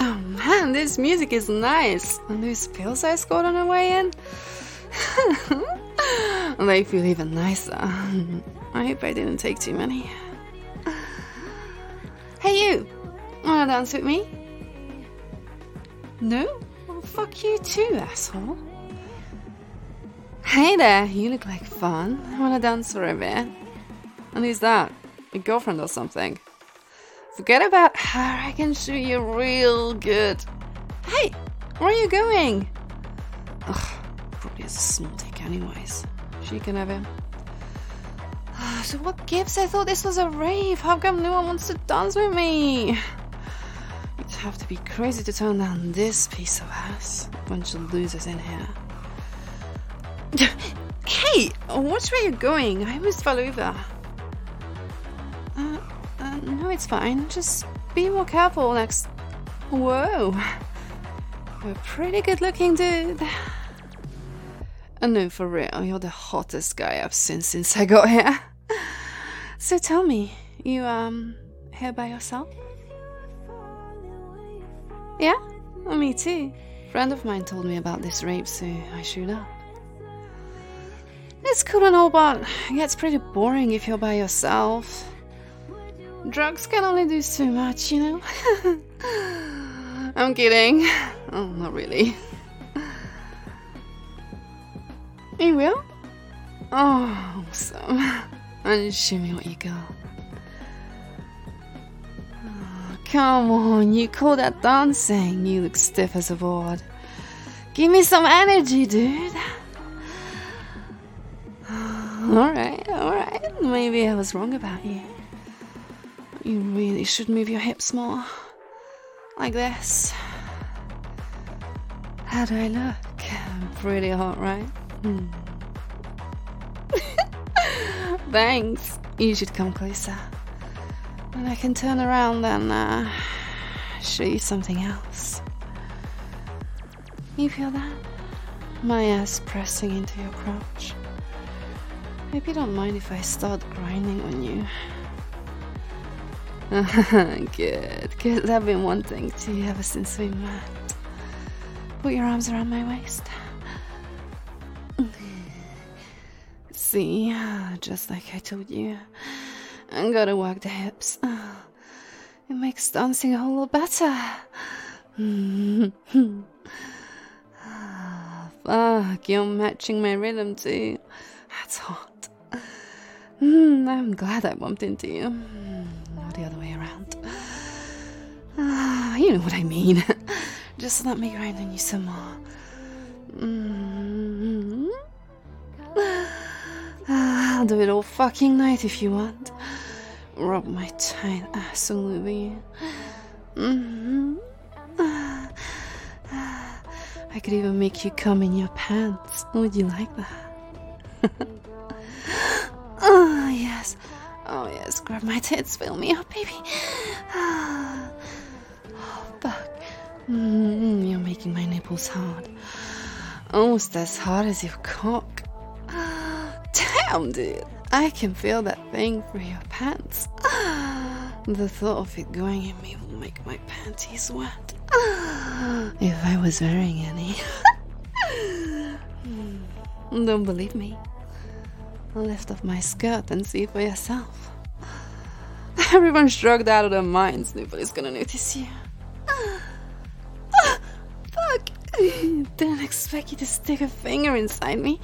Oh man, this music is nice. And those pills I scored on the way in? They feel even nicer. I hope I didn't take too many. Hey you! Wanna dance with me? No? Well, fuck you too, asshole. Hey there, you look like fun. Wanna dance for a bit? And who's that? Your girlfriend or something? Forget about her, I can shoot you real good. Hey, where are you going? Ugh, probably has a small dick anyways. She can have him. So what gives? I thought this was a rave. How come no one wants to dance with me? You'd have to be crazy to turn down this piece of ass. Bunch of losers in here. Hey, watch where you're going. I almost fell over. No, it's fine. Just be more careful next. Whoa. You're a pretty good looking dude. No, for real, you're the hottest guy I've seen since I got here. So tell me, you, here by yourself? Yeah? Well, me too. A friend of mine told me about this rape, so I showed up. It's cool and all, but it gets pretty boring if you're by yourself. Drugs can only do so much, you know? I'm kidding. Oh, not really. You will? Oh, awesome. And show me what you got. Oh, come on, you call that dancing? You look stiff as a board. Give me some energy, dude. Alright. Maybe I was wrong about you. You really should move your hips more. Like this. How do I look? I'm pretty hot, right? Thanks. You should come closer. And I can turn around and show you something else. You feel that? My ass pressing into your crotch. Hope you don't mind if I start grinding on you. Good, because I've been wanting to ever since we met. Put your arms around my waist. See, just like I told you, I gotta work the hips. It makes dancing a whole lot better. Fuck, you're matching my rhythm too. That's hot. I'm glad I bumped into you. Or the other way around. You know what I mean. Just let me grind on you some more. I'll do it all fucking night if you want. Rub my tight ass all over you. I could even make you come in your pants. Would you like that? Oh yes, grab my tits, fill me up, baby. Oh, fuck. You're making my nipples hard. Almost as hard as your cock. Damn, dude. I can feel that thing through your pants. The thought of it going in me will make my panties wet. If I was wearing any. Don't believe me? I'll lift up my skirt and see for yourself. Everyone's drugged out of their minds. Nobody's gonna notice you. Fuck! Didn't expect you to stick a finger inside me.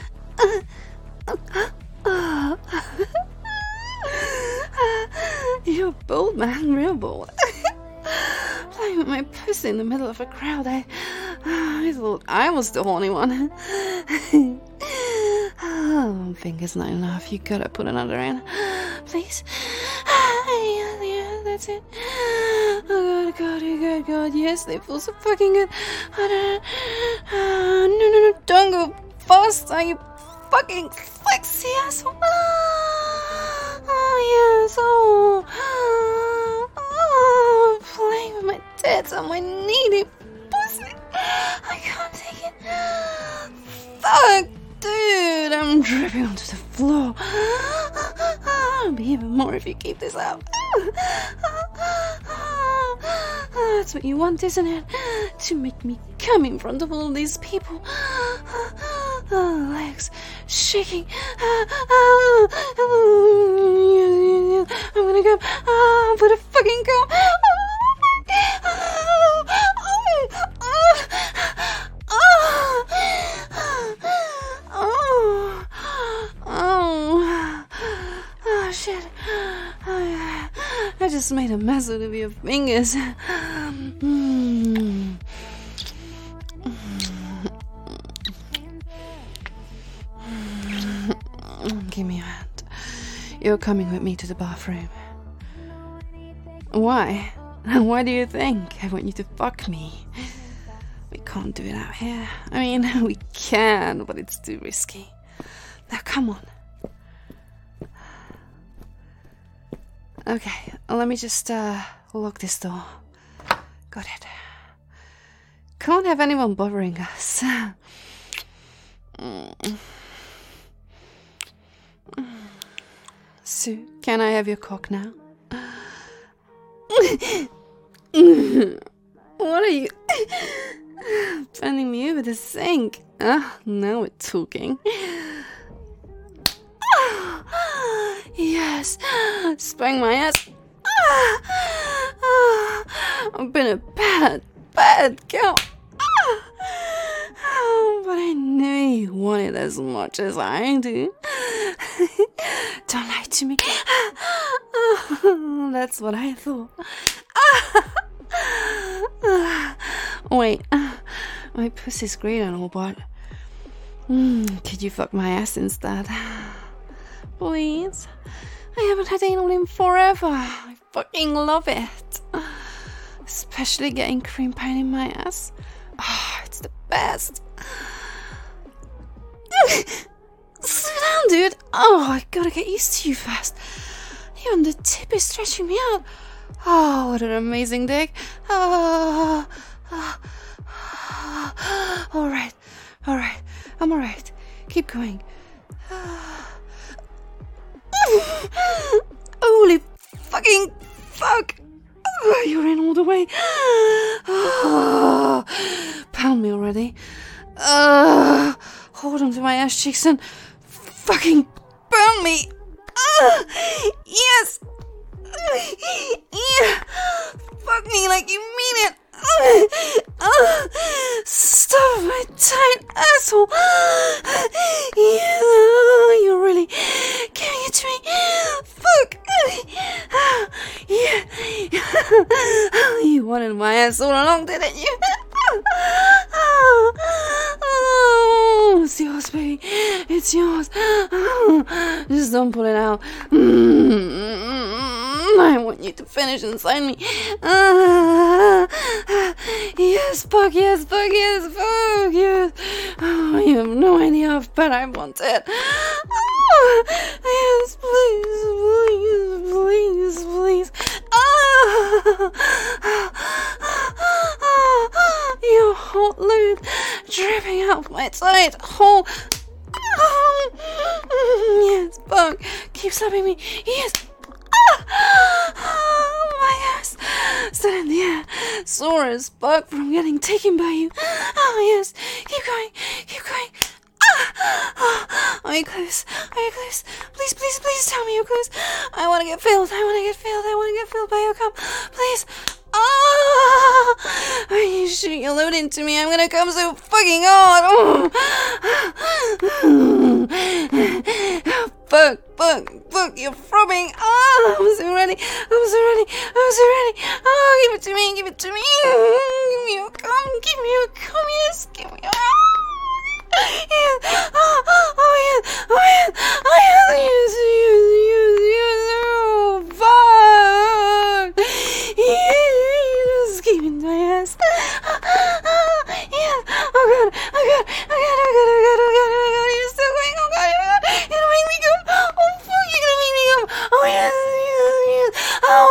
You're bold, man, real bold. Playing with my pussy in the middle of a crowd. I thought I was the horny one. Oh, finger's not enough. You gotta put another in. Please. Yeah, that's it. Oh god. Yes, they feel so fucking good. No, don't go faster, you fucking sexy asshole. Oh, yes, playing with my tits and my needy pussy. I can't take it. Fuck, dude, I'm dripping onto the floor. I'll be even more if you keep this up. That's what you want, isn't it? To make me come in front of all these people. Legs shaking. I'm gonna go. I'm gonna fucking go. Oh, shit. I just made a mess out of your fingers. Give me your hand. You're coming with me to the bathroom. Why? Why do you think I want you to fuck me? We can't do it out here. I mean, we can, but it's too risky. Now, come on. Okay, let me just lock this door. Got it. Can't have anyone bothering us. Sue, can I have your cock now? What are you... bending me over the sink? Now we're talking. Yes, sprang my ass. I've been a bad girl. But I knew you wanted as much as I do. Don't lie to me. That's what I thought. Wait, my pussy's great and all, but could you fuck my ass instead? Please? I haven't had anal in forever. I fucking love it. Especially getting cream pie in my ass. Oh, it's the best. Sit down, dude. Oh, I gotta get used to you first. Even the tip is stretching me out. Oh, what an amazing dick. Alright. I'm alright. Keep going. Holy fucking fuck. You're in all the way. Pound me already. Hold on to my ass cheeks and fucking pound me. Yes. Yeah. Fuck me like you mean it. Stop my tight asshole. Yeah, you're really giving it to me. Fuck. Yeah. You wanted my ass all along, didn't you? Oh, it's yours, baby. It's yours. Just don't pull it out. I want you to finish inside me. Yes, fuck, yes, fuck, yes, fuck, yes. Oh, you have no idea how bad I want it. Oh, yes, please, please, please, please. Your hot lube dripping out my tight hole. Yes, fuck. Keep slapping me. Yes. My ass. Stood in the air. Sore as fuck from getting taken by you. Oh, yes. Keep going. Keep going. Are you close? Are you close? Please, please, please tell me you're close. I want to get filled. I want to get filled. I want to get filled by your cum. Please. Are you shoot your load into me? I'm gonna come so fucking hard. Fuck, fuck, fuck, you're throbbing. I'm so ready. I'm so ready. I'm so ready. Oh, give it to me. Give it to me. Give me your cum. Give me your cum. Yes, give me your... Yes. Oh, yes. Oh, yes. Oh, yes. Yes, yes, yes, yes. Oh, fuck. Yes. Keep in my ass. Yes. Oh, God. Oh, God. Oh, God. Oh, God. Oh, God. Oh, God. Oh, God. You're still going. Oh, God. Oh, God. You're gonna make me come. Oh, fuck. You're gonna make me come. Oh, yes. Yes, yes. Oh.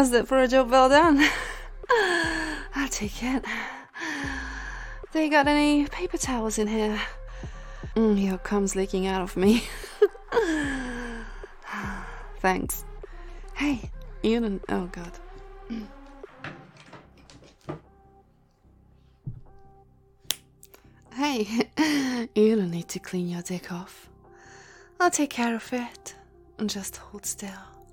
How's that for a job well done? I'll take it. They got any paper towels in here? Your cum's leaking out of me. Thanks. Hey, you don't... Oh, God. Hey, you don't need to clean your dick off. I'll take care of it. Just hold still.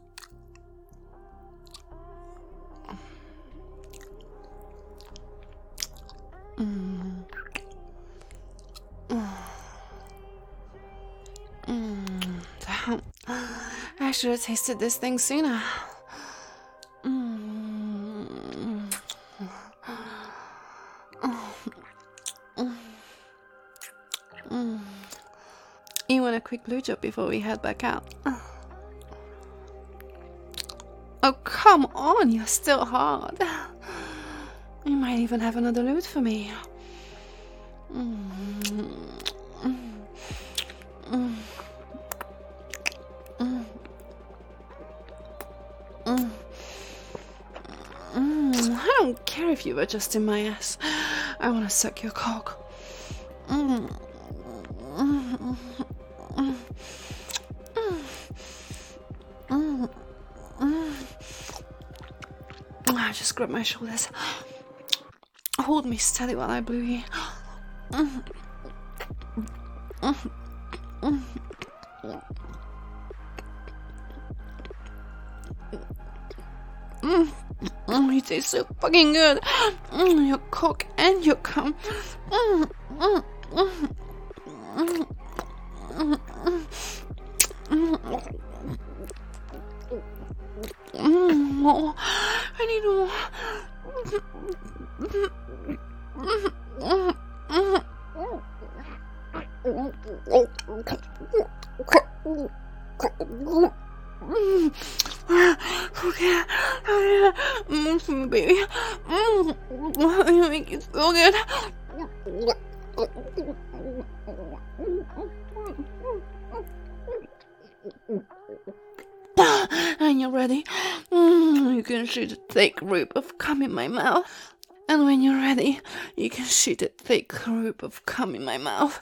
Damn. I should have tasted this thing sooner. You want a quick blowjob before we head back out? Oh, come on, you're still hard. You might even have another loot for me. I don't care if you were just in my ass. I want to suck your cock. Just grab my shoulders. Hold me steady while I blew you. You taste so fucking good. Your cock and your cum. Oh, I need more. Okay, baby. You make it so good. And you're ready. You can shoot a thick rope of cum in my mouth. And when you're ready, you can shoot a thick rope of cum in my mouth.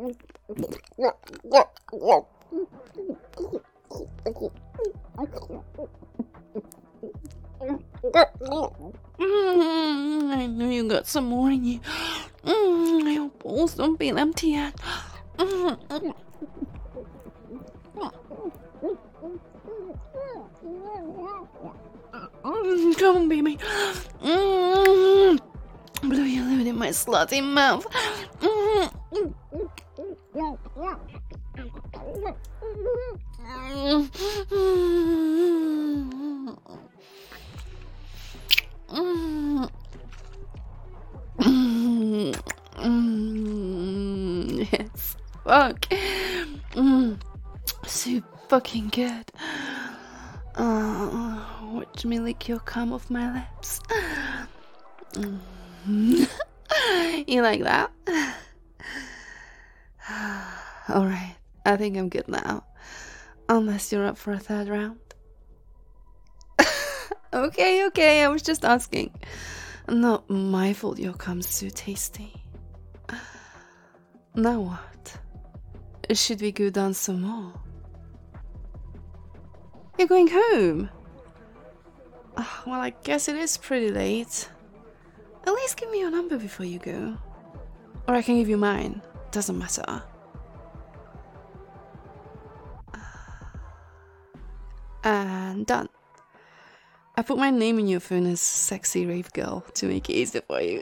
I know you got some more in you. Your balls don't feel empty yet. Come on, baby. Blow your load in my slutty mouth. Yes, fuck. So fucking good. Watch me lick your cum off my lips. You like that? Alright, I think I'm good now. Unless you're up for a third round. Okay, I was just asking. Not my fault your cum's so tasty. Now what? Should we go down some more? You're going home? Well, I guess it is pretty late. At least give me your number before you go. Or I can give you mine. Doesn't matter. And done. I put my name in your phone as Sexy Rave Girl to make it easier for you.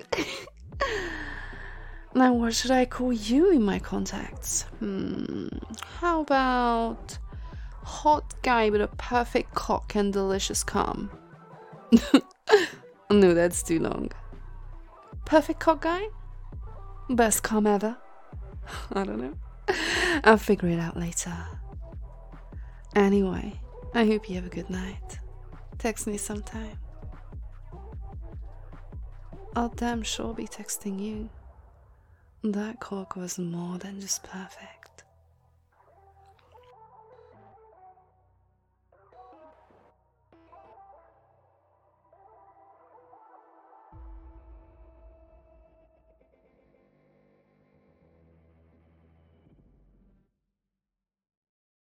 Now what should I call you in my contacts? How about hot guy with a perfect cock and delicious cum? No, that's too long. Perfect cock guy? Best cum ever? I don't know. I'll figure it out later. Anyway, I hope you have a good night. Text me sometime. I'll damn sure be texting you. That cock was more than just perfect.